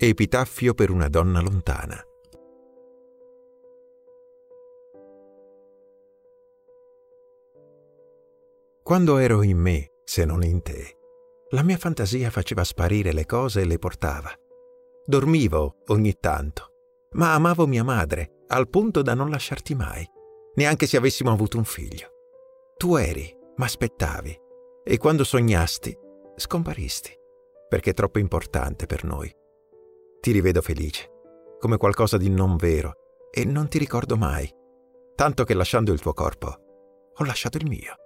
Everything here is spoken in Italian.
Epitaffio per una donna lontana. Quando ero in me, se non in te, la mia fantasia faceva sparire le cose e le portava. Dormivo ogni tanto, ma amavo mia madre al punto da non lasciarti mai, neanche se avessimo avuto un figlio. Tu eri, m'aspettavi, e quando sognasti, scomparisti, perché è troppo importante per noi. Ti rivedo felice, come qualcosa di non vero, e non ti ricordo mai, tanto che lasciando il tuo corpo, ho lasciato il mio.